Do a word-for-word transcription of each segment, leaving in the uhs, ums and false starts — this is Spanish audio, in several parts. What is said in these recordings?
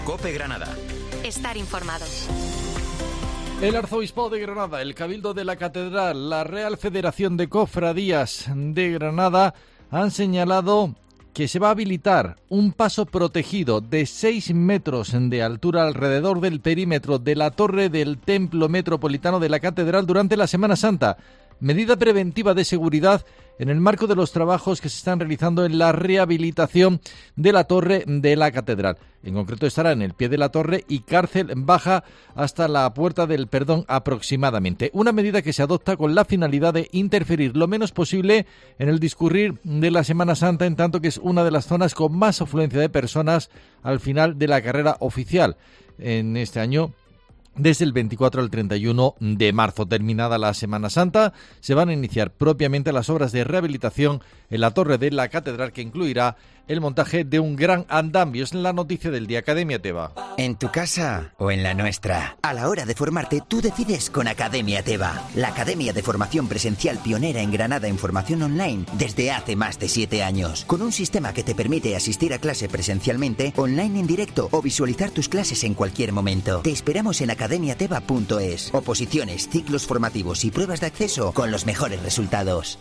COPE Granada. Estar informado. El Arzobispo de Granada, el Cabildo de la Catedral, la Real Federación de Cofradías de Granada han señalado que se va a habilitar un paso protegido de seis metros de altura alrededor del perímetro de la torre del Templo Metropolitano de la Catedral durante la Semana Santa. Medida preventiva de seguridad en el marco de los trabajos que se están realizando en la rehabilitación de la torre de la Catedral. En concreto estará en el pie de la torre y cárcel baja hasta la Puerta del Perdón aproximadamente. Una medida que se adopta con la finalidad de interferir lo menos posible en el discurrir de la Semana Santa, en tanto que es una de las zonas con más afluencia de personas al final de la carrera oficial. En este año, desde el veinticuatro al treinta y uno de marzo, terminada la Semana Santa, se van a iniciar propiamente las obras de rehabilitación en la torre de la Catedral, que incluirá el montaje de un gran andamio. Es la noticia del día. Academia Teba. En tu casa o en la nuestra. A la hora de formarte, tú decides con Academia Teba, la academia de formación presencial pionera en Granada en formación online desde hace más de siete años. Con un sistema que te permite asistir a clase presencialmente, online en directo o visualizar tus clases en cualquier momento. Te esperamos en academia teba punto es. Oposiciones, ciclos formativos y pruebas de acceso con los mejores resultados.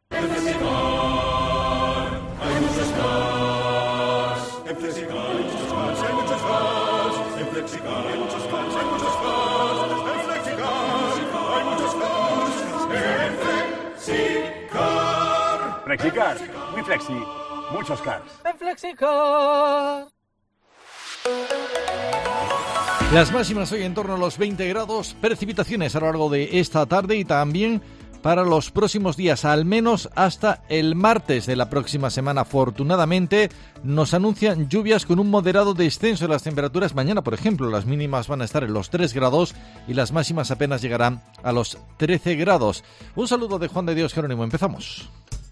Flexicar, muy flexi, muchos cars. En Flexicar. Las máximas hoy en torno a los veinte grados, precipitaciones a lo largo de esta tarde y también para los próximos días, al menos hasta el martes de la próxima semana. Afortunadamente, nos anuncian lluvias con un moderado descenso de las temperaturas. Mañana, por ejemplo, las mínimas van a estar en los tres grados y las máximas apenas llegarán a los trece grados. Un saludo de Juan de Dios Jerónimo. Empezamos.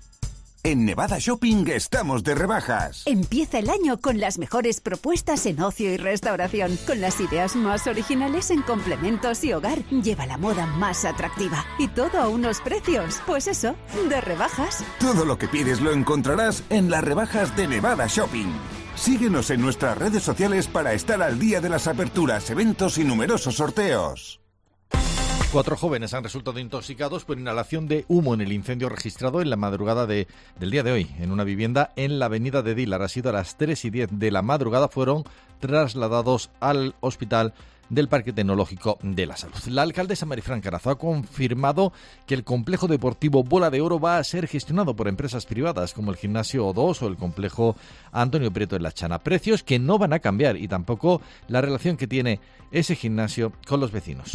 En Nevada Shopping estamos de rebajas. Empieza el año con las mejores propuestas en ocio y restauración, con las ideas más originales en complementos y hogar. Lleva la moda más atractiva y todo a unos precios, pues eso, de rebajas. Todo lo que pides lo encontrarás en las rebajas de Nevada Shopping. Síguenos en nuestras redes sociales para estar al día de las aperturas, eventos y numerosos sorteos. Cuatro jóvenes han resultado intoxicados por inhalación de humo en el incendio registrado en la madrugada de, del día de hoy en una vivienda en la avenida de Dilar. Ha sido a las tres y diez de la madrugada. Fueron trasladados al hospital del Parque Tecnológico de la Salud. La alcaldesa Marifran Carazo ha confirmado que el complejo deportivo Bola de Oro va a ser gestionado por empresas privadas como el Gimnasio O dos o el complejo Antonio Prieto de la Chana. Precios que no van a cambiar y tampoco la relación que tiene ese gimnasio con los vecinos.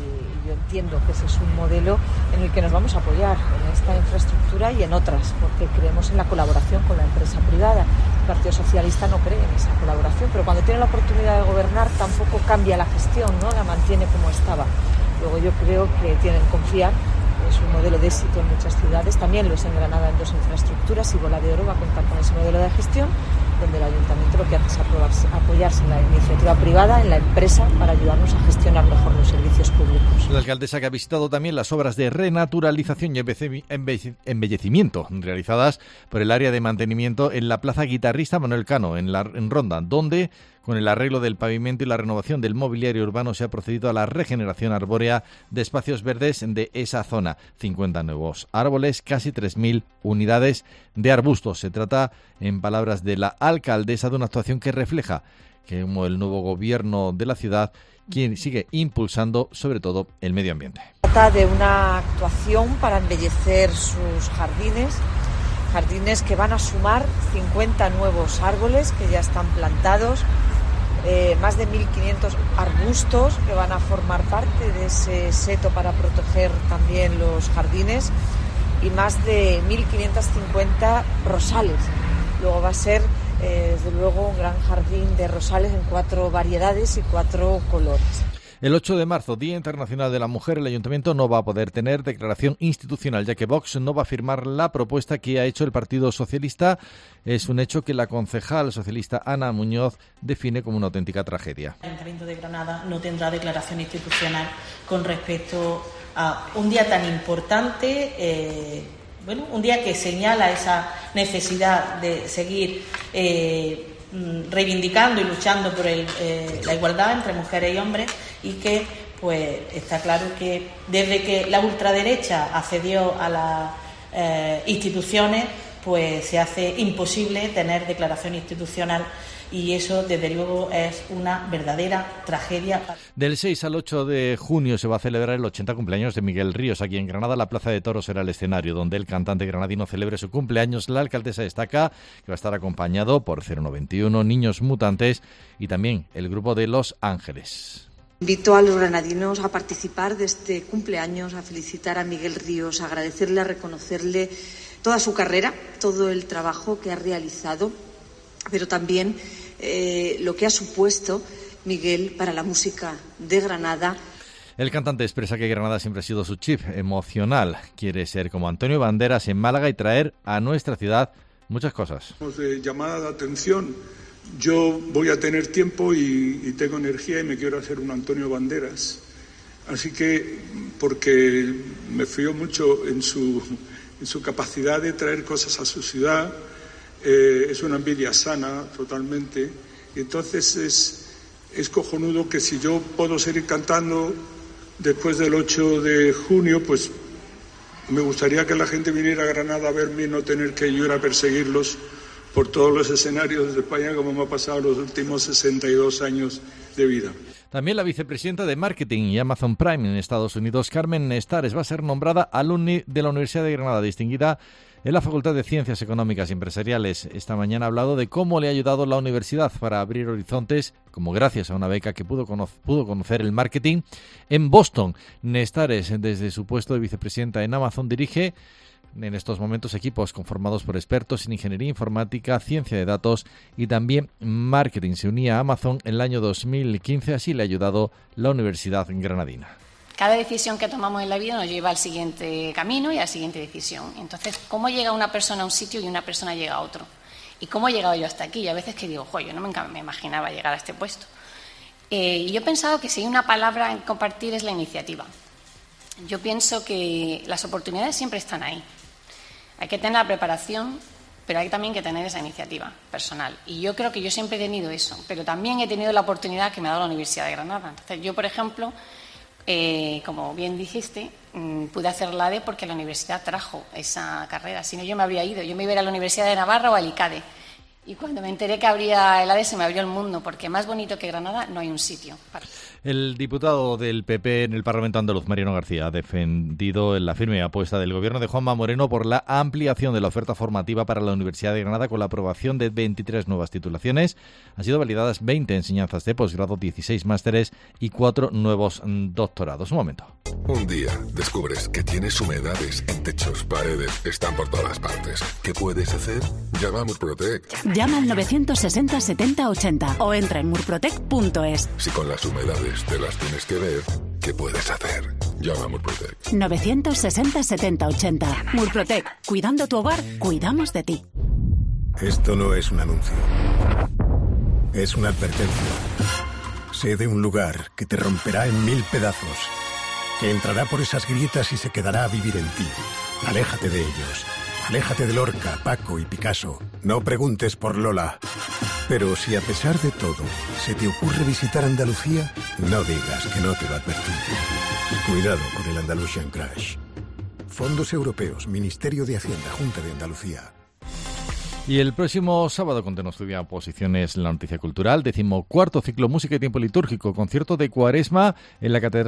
Yo entiendo que ese es un modelo en el que nos vamos a apoyar en esta infraestructura y en otras, porque creemos en la colaboración con la empresa privada. El Partido Socialista no cree en esa colaboración, pero cuando tiene la oportunidad de gobernar tampoco cambia la gestión, ¿no? La mantiene como estaba. Luego yo creo que tienen que confiar. Es un modelo de éxito en muchas ciudades, también lo es en Granada en dos infraestructuras y Bola de Oro va a contar con ese modelo de gestión, donde el ayuntamiento lo que hace es aprobarse, apoyarse en la iniciativa privada, en la empresa, para ayudarnos a gestionar mejor los servicios públicos. La alcaldesa, que ha visitado también las obras de renaturalización y embellecimiento realizadas por el área de mantenimiento en la Plaza Guitarrista Manuel Cano, en, la, en Ronda, donde con el arreglo del pavimento y la renovación del mobiliario urbano se ha procedido a la regeneración arbórea de espacios verdes de esa zona. cincuenta nuevos árboles, casi tres mil unidades de arbustos. Se trata, en palabras de la alcaldesa, de una actuación que refleja que como el nuevo gobierno de la ciudad quien sigue impulsando sobre todo el medio ambiente. Se trata de una actuación para embellecer sus jardines, jardines que van a sumar cincuenta nuevos árboles que ya están plantados, eh, más de mil quinientos arbustos que van a formar parte de ese seto para proteger también los jardines y más de mil quinientos cincuenta rosales. Luego va a ser, eh, desde luego, un gran jardín de rosales en cuatro variedades y cuatro colores. El ocho de marzo, Día Internacional de la Mujer, el Ayuntamiento no va a poder tener declaración institucional, ya que Vox no va a firmar la propuesta que ha hecho el Partido Socialista. Es un hecho que la concejal socialista Ana Muñoz define como una auténtica tragedia. El Ayuntamiento de Granada no tendrá declaración institucional con respecto a un día tan importante, eh, bueno, un día que señala esa necesidad de seguir eh, reivindicando y luchando por el, eh, la igualdad entre mujeres y hombres, y que pues está claro que desde que la ultraderecha accedió a las eh, instituciones, pues se hace imposible tener declaración institucional, y eso desde luego es una verdadera tragedia. Del seis al ocho de junio se va a celebrar el ochenta cumpleaños de Miguel Ríos. Aquí en Granada, la Plaza de Toros será el escenario donde el cantante granadino celebre su cumpleaños. La alcaldesa destaca que va a estar acompañado por cero noventa y uno, Niños Mutantes y también el grupo de Los Ángeles. Invito a los granadinos a participar de este cumpleaños, a felicitar a Miguel Ríos, a agradecerle, a reconocerle toda su carrera, todo el trabajo que ha realizado, pero también eh, lo que ha supuesto Miguel para la música de Granada. El cantante expresa que Granada siempre ha sido su chip emocional. Quiere ser como Antonio Banderas en Málaga y traer a nuestra ciudad muchas cosas. De llamada de atención, yo voy a tener tiempo y, y tengo energía y me quiero hacer un Antonio Banderas. Así que, porque me fío mucho en su, en su capacidad de traer cosas a su ciudad. Eh, es una envidia sana totalmente, y entonces es, es cojonudo que si yo puedo seguir cantando después del ocho de junio, pues me gustaría que la gente viniera a Granada a verme y no tener que yo ir a perseguirlos por todos los escenarios de España, como me ha pasado los últimos sesenta y dos años de vida. También la vicepresidenta de Marketing y Amazon Prime en Estados Unidos, Carmen Nestares, va a ser nombrada alumni de la Universidad de Granada, distinguida en la Facultad de Ciencias Económicas y Empresariales. Esta mañana ha hablado de cómo le ha ayudado la universidad para abrir horizontes, como gracias a una beca que pudo, cono- pudo conocer el marketing en Boston. Nestares, desde su puesto de vicepresidenta en Amazon, dirige en estos momentos equipos conformados por expertos en ingeniería informática, ciencia de datos y también marketing. Se unía a Amazon en el año dos mil quince, así le ha ayudado la Universidad Granadina. Cada decisión que tomamos en la vida nos lleva al siguiente camino y a la siguiente decisión. Entonces, ¿cómo llega una persona a un sitio y una persona llega a otro? ¿Y cómo he llegado yo hasta aquí? Y a veces que digo, jo, yo no me, me imaginaba llegar a este puesto. Eh, y yo he pensado que si hay una palabra en compartir es la iniciativa. Yo pienso que las oportunidades siempre están ahí. Hay que tener la preparación, pero hay también que tener esa iniciativa personal. Y yo creo que yo siempre he tenido eso, pero también he tenido la oportunidad que me ha dado la Universidad de Granada. Entonces, yo, por ejemplo, Eh, como bien dijiste, mmm, pude hacer la A D E porque la universidad trajo esa carrera. Si no, yo me habría ido. Yo me iba a ir a la Universidad de Navarra o a Alicante. Y cuando me enteré que habría el A D E se me abrió el mundo, porque más bonito que Granada no hay un sitio. Para... El diputado del P P en el Parlamento andaluz, Mariano García, ha defendido la firme apuesta del gobierno de Juanma Moreno por la ampliación de la oferta formativa para la Universidad de Granada con la aprobación de veintitrés nuevas titulaciones. Han sido validadas veinte enseñanzas de posgrado, dieciséis másteres y cuatro nuevos doctorados. Un momento. Un día descubres que tienes humedades en techos, paredes, están por todas partes. ¿Qué puedes hacer? Llama a Murprotec. Llama al novecientos sesenta setenta ochenta o entra en murprotec punto es. Si con las humedades te las tienes que ver, ¿qué puedes hacer? Llama a Murprotec. novecientos sesenta setenta ochenta. Murprotec. Cuidando tu hogar, cuidamos de ti. Esto no es un anuncio. Es una advertencia. Sé de un lugar que te romperá en mil pedazos, que entrará por esas grietas y se quedará a vivir en ti. Aléjate de ellos. Aléjate de Lorca, Paco y Picasso. No preguntes por Lola. Pero si a pesar de todo se te ocurre visitar Andalucía, no digas que no te lo advertí. Cuidado con el Andalusian Crash. Fondos Europeos, Ministerio de Hacienda, Junta de Andalucía. Y el próximo sábado continúa estudia Posiciones en la Noticia Cultural, decimocuarto ciclo Música y Tiempo Litúrgico, concierto de Cuaresma en la Catedral